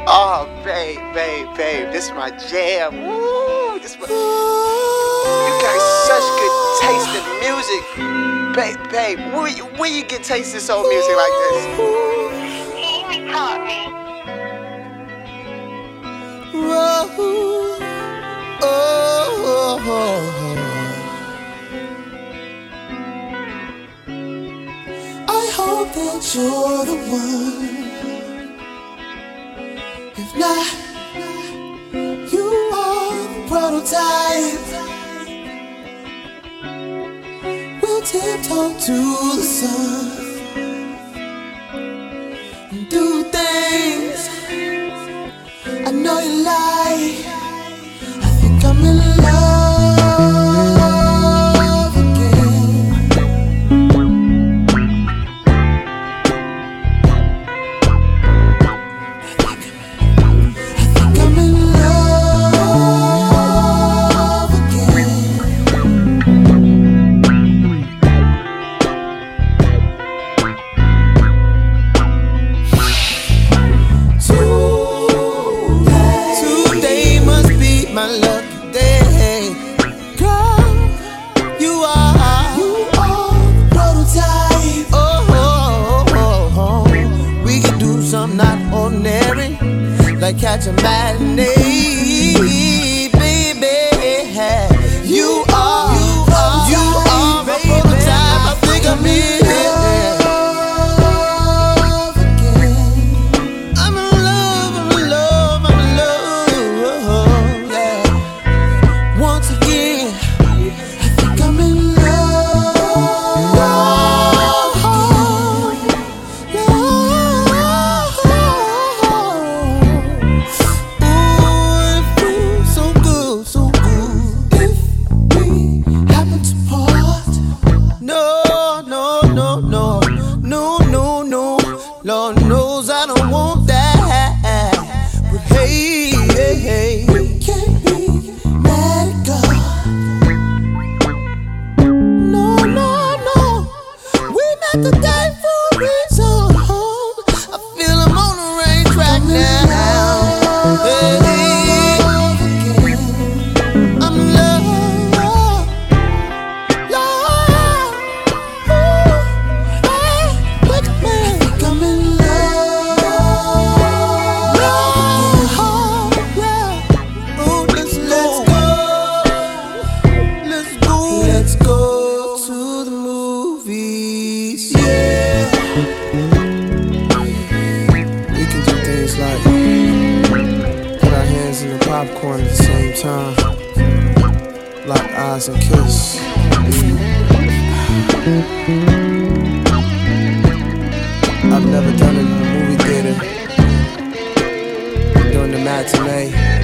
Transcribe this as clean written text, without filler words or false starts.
Oh, babe, this is my jam. Woo, this my, you got such good taste in music. Babe, where you get taste in soul music like this? He taught me. I hope that you're the one. If not, you are the prototype. We'll tiptoe to the sun and do things I know you like. I think I'm in love again. I think I'm in love again. Today must be my lucky day. Girl, you are the prototype. Oh. We can do something not ordinary, like catch a matinee, baby. You are my prototype. I think I'm in love again. I'm in love, yeah. Once again, I think I'm in love again. Ooh, it feels so good. If we happen to part, no. Lord knows I don't want that. But hey, we can't be mad at God. No. We met today for a reason. I feel I'm on the rain track now. Hey, I'm in love. Look at me. I think I'm in love. Yeah. Ooh, let's go to the movies. Yeah. We can do things like put our hands in the popcorn at the same time, lock eyes and kiss. I've never done it in a movie theater during the matinee.